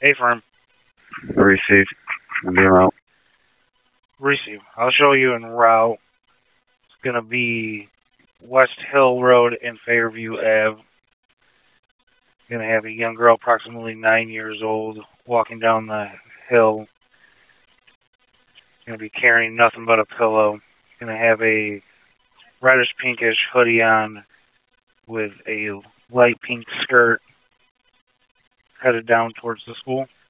Affirm. Receive. Zero. Receive. I'll show you en route. It's going to be West Hill Road and Fairview Ave. Going to have a young girl, approximately 9 years old, walking down the hill. Going to be carrying nothing but a pillow. Going to have a reddish pinkish hoodie on with a light pink skirt, headed down towards the school.